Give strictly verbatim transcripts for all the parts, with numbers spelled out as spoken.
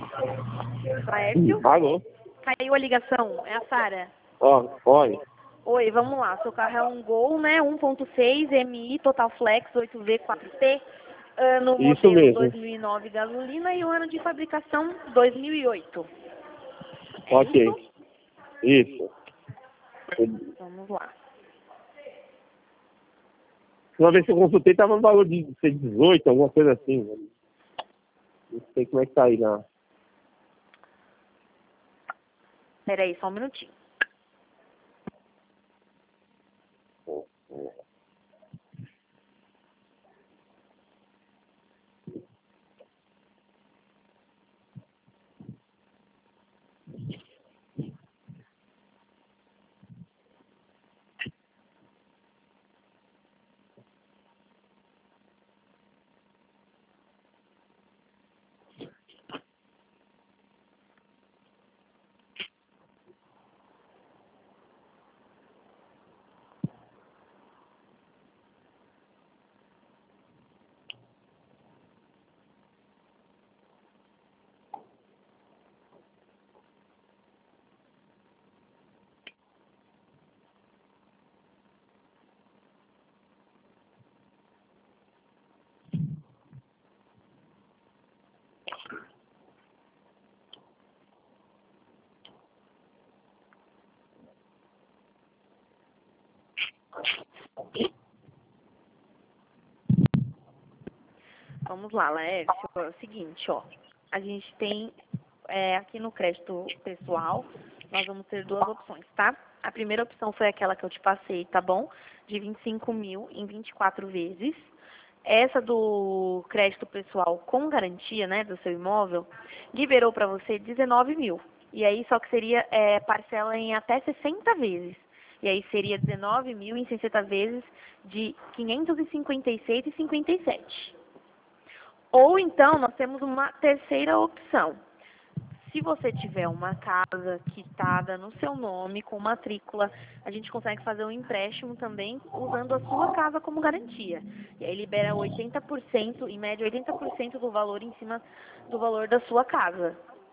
Laércio? Alô? Caiu a ligação. É a Sara. Ó, oi. Oi, vamos lá. Seu carro é um Gol, né? um ponto seis M I Total Flex oito V quatro T. Ano Isso modelo mesmo. dois mil e nove gasolina e o ano de fabricação dois mil e oito. É Ok. isso? Isso. Vamos lá. Uma vez que eu consultei, tava no valor de ser dezoito, alguma coisa assim. Né? Não sei como é que tá aí na... Pera aí, só um minutinho. Vamos lá, Laércio. É o seguinte, ó. A gente tem é, aqui no crédito pessoal, nós vamos ter duas opções, tá? A primeira opção foi aquela que eu te passei, tá bom? De vinte e cinco mil em vinte e quatro vezes. Essa do crédito pessoal com garantia, né, do seu imóvel, liberou para você dezenove mil. E aí só que seria é, parcela em até sessenta vezes. E aí seria dezenove mil em sessenta vezes de quinhentos e cinquenta e seis reais e cinquenta e sete centavos. Ou então, nós temos uma terceira opção. Se você tiver uma casa quitada no seu nome, com matrícula, a gente consegue fazer um empréstimo também usando a sua casa como garantia. E aí libera oitenta por cento, em média oitenta por cento do valor em cima do valor da sua casa.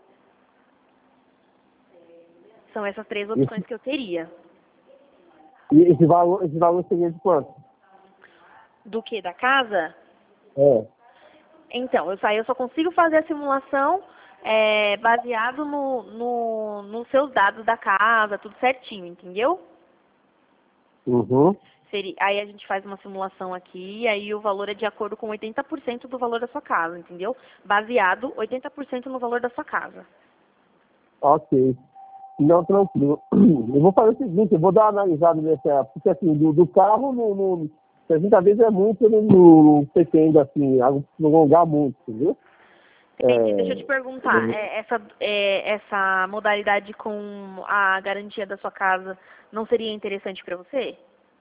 São essas três opções Esse, que eu teria. e esse valor, esse valor seria de quanto? Do que? Da casa? É. Então, eu só, eu só consigo fazer a simulação é, baseado no, no, nos seus dados da casa, tudo certinho, entendeu? Uhum. Seria, aí a gente faz uma simulação aqui, e aí o valor é de acordo com oitenta por cento do valor da sua casa, entendeu? Baseado oitenta por cento no valor da sua casa. Ok. Não, tranquilo. Eu vou fazer o seguinte, eu vou dar uma analisada nessa, porque assim, do, do carro, no, no, sessenta vezes é muito, eu não, não pretendo assim, algo prolongar muito, entendeu? Entendi. Deixa eu te É, perguntar, é, essa, é, essa modalidade com a garantia da sua casa não seria interessante para você?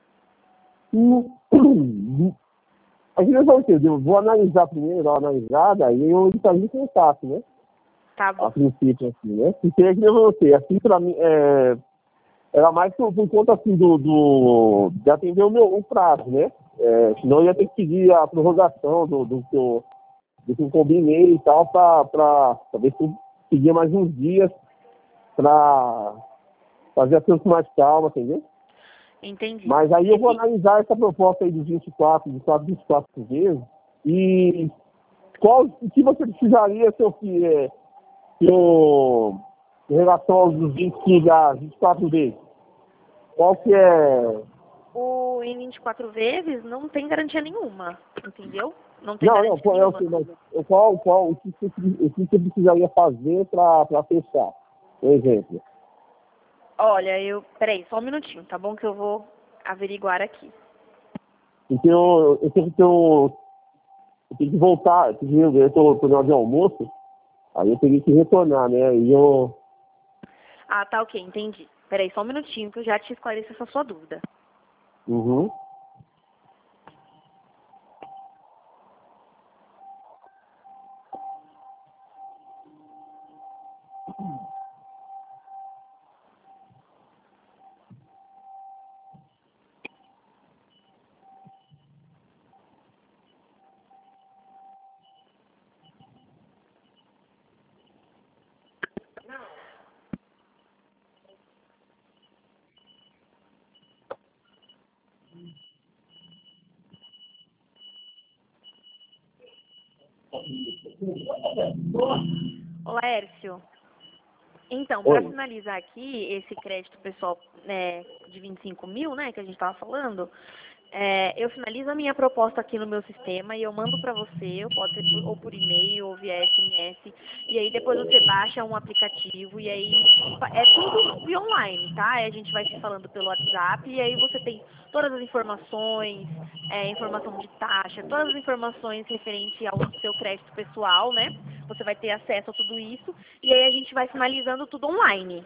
e- a gente vai entender, eu vou analisar primeiro, dar uma analisada, aí eu entraria em contato, né? Tá A bom. princípio, assim, né? Porque é que nem você, assim, pra mim, é, era mais por, por conta, assim, do, do, de atender o meu o prazo, né? É, senão eu ia ter que pedir a prorrogação do, do que eu, do que eu combinei e tal, pra, pra, pra ver se eu pedia mais uns dias pra fazer as coisas com mais calma, entendeu? Entendi. Mas aí eu vou Esse, analisar essa proposta aí dos vinte e quatro, de quatro, vinte e quatro vezes, e qual, o que você precisaria, seu filho, é, que eu, em relação aos vinte, às vinte e quatro vezes? Qual que é... o em vinte e quatro vezes não tem garantia nenhuma, entendeu? Não tem Não, não, garantia qual é o nenhuma. que, mas qual, qual, o que você, o que você precisaria fazer para fechar? Por exemplo. Olha, eu... Peraí, só um minutinho, tá bom? Que eu vou averiguar aqui. Porque eu, eu tenho que ter um, eu tenho que voltar, eu, tenho que- eu tô, tô na hora de almoço, aí eu teria que retornar, né? E eu... Ah, tá, ok, entendi. Peraí, só um minutinho que eu já te esclareço essa sua dúvida. Uhum. Olá, Laércio. Então, para Oi. finalizar aqui, esse crédito pessoal é, de vinte e cinco mil, né, que a gente estava falando, é, eu finalizo a minha proposta aqui no meu sistema e eu mando para você, pode ser por, ou por e-mail ou via S M S, e aí depois você baixa um aplicativo e aí fa- é tudo via online, tá? Aí a gente vai se falando pelo WhatsApp e aí você tem todas as informações, é, informação de taxa, todas as informações referentes ao seu crédito pessoal, né? Você vai ter acesso a tudo isso e aí a gente vai finalizando tudo online.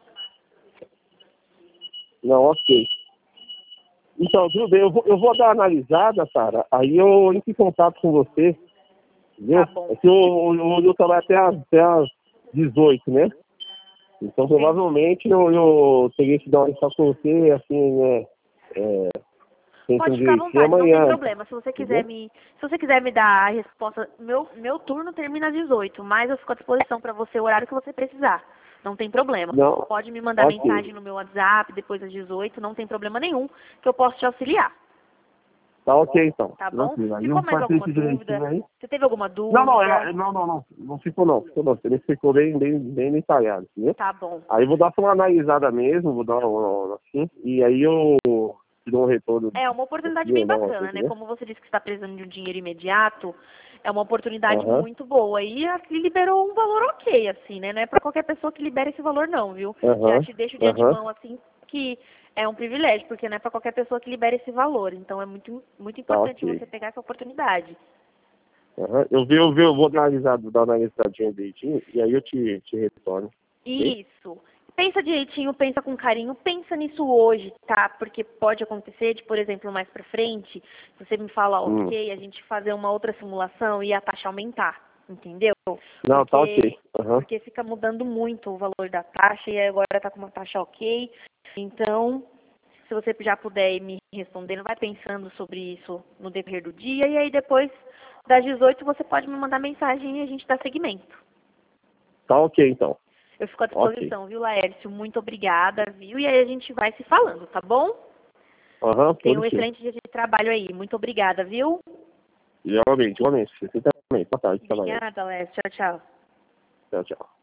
Não, ok. Então, tudo bem, eu vou, eu vou dar uma analisada, Sara, aí eu entro em contato com você, Tá entendeu? bom. É que o, o, o Nilton vai até as, até as dezoito, né? Então, Entendi. provavelmente, eu, eu teria que dar uma lição com você, assim, né? É, Pode tentando ficar à direitinho vontade, não tem amanhã, problema. Se você quiser entendeu? me, se você quiser me dar a resposta, meu, meu turno termina às dezoito, mas eu fico à disposição para você o horário que você precisar. Não tem problema. Não, Pode me mandar ok. mensagem no meu WhatsApp depois das dezoito, não tem problema nenhum, que eu posso te auxiliar, Tá ok, então. tá bom? Tranquilo. Aí Ficou eu mais passei alguma esse direitinho dúvida? aí. Você teve alguma Não, não, dúvida? é, não, não, não. Não ficou não. Ficou não. Ele ficou bem, bem, bem detalhado, entendeu? Tá bom. Aí eu vou dar só uma analisada mesmo, vou dar uma, uma assim, e aí eu te dou um retorno É uma se oportunidade conseguir bem ou não, bacana, né? entendeu? Como você disse que está precisando de um dinheiro imediato, é uma oportunidade Aham, muito boa. E aqui liberou um valor ok, assim, né? Não é para qualquer pessoa que libera esse valor, não, viu? Já aham, te deixo de aham. antemão, assim, que é um privilégio, porque não é para qualquer pessoa que libera esse valor. Então é muito, muito Tá importante ok. você pegar essa oportunidade. Aham. Eu, vi, eu, vi, eu vou analisar, dar uma analisadinha direitinho, e aí eu te, te retorno, ok? Isso. Pensa direitinho, pensa com carinho, pensa nisso hoje, tá? Porque pode acontecer de, por exemplo, mais pra frente, você me fala, Hum. ok, a gente fazer uma outra simulação e a taxa aumentar, entendeu? Não, tá ok. Porque, Aham. porque fica mudando muito o valor da taxa e agora tá com uma taxa ok. Então, se você já puder ir me respondendo, vai pensando sobre isso no decorrer do dia e aí depois das dezoito você pode me mandar mensagem e a gente dá seguimento. Tá ok, então. Eu fico à Ok. disposição, viu, Laércio? Muito obrigada, viu? E aí a gente vai se falando, tá bom? Aham, Tenha pode um ser. excelente dia de trabalho aí. Muito obrigada, viu? Igualmente, igualmente. Você também. Boa tarde, trabalhando. Obrigada, Laércio. Tchau, tchau. Tchau, tchau.